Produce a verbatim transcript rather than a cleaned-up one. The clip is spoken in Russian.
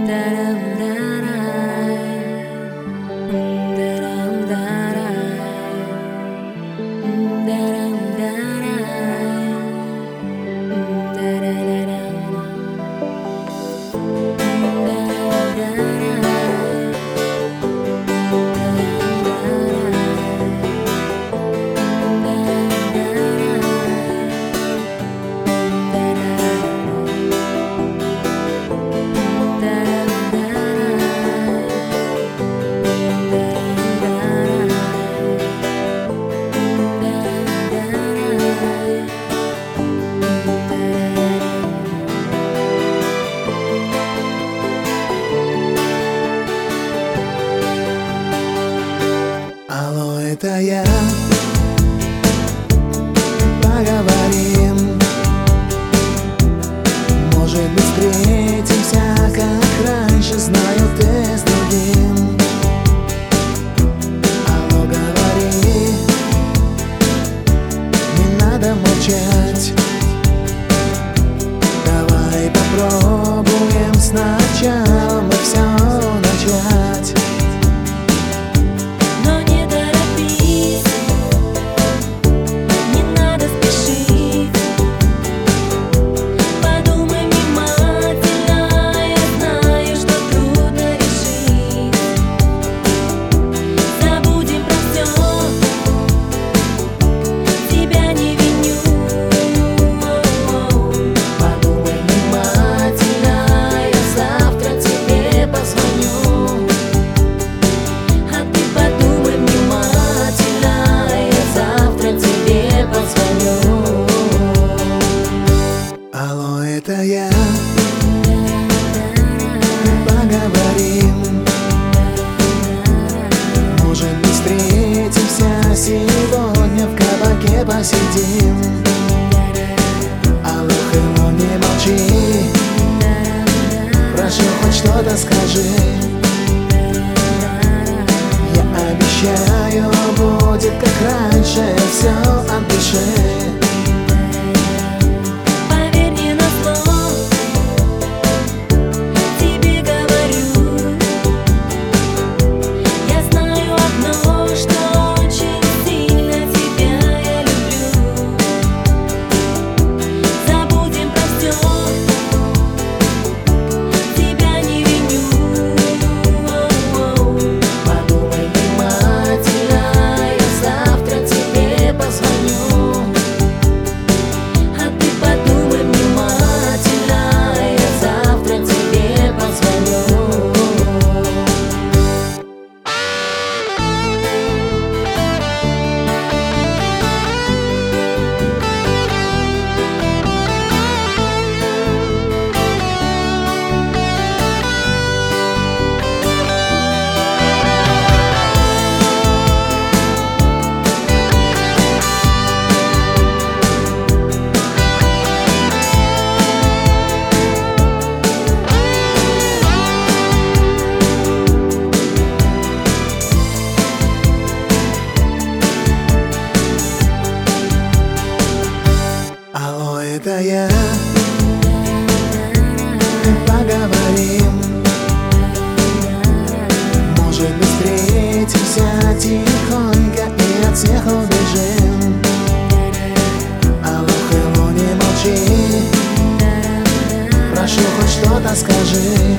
Алло, это я. Поговорим. Может быть, встретимся, как раньше. Знаю, ты с другим. Алло, говори. Не надо молчать. Давай попробуем сначала мы все начать. Алло, это я. Поговорим. Может быть, встретимся сегодня, в кабаке посидим. Алло, hello, не молчи. Прошу, хоть что-то скажи. Я обещаю, будет как раньше, все от души. Алло, это я. Поговорим. Может быть, встретимся тихонько и от всех убежим. Алло, hello, не молчи. Прошу, хоть что-то скажи.